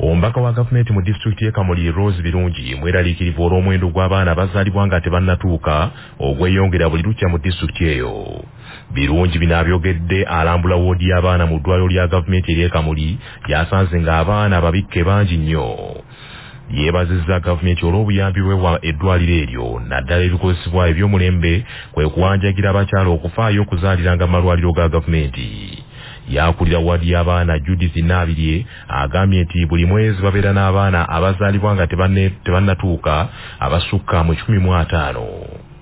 Omubaka wa gavumenti mu disitulikiti y'e Kamuli Rose Birungi mweraliikirivu olw'omuwendo gw'abaana abazaalibwa nga tebannatuuka ogweyongera buli lukya mu disitulikiti eyo. Birungi bino abyogedde alambula woodi y'abaana mu ddwaliro lya gavumenti ery'e Kamuli yasanze ng'abaana ababikke bangi nnyo. Yeebazizza gavumenti olw'obuyambi bwewa eddwaliro eryo naddala ebikozesebwa eby'omulembe kwe kuwanjagira abakyala okufaayo okuzaaliranga mu malwaliro ga gavumenti. Yakulira wadi y'abaana Judith Nabirye agambye nti buli mwezi babeera n'abaana abazaalibwa nga tebannatuuka abasukka mu 15.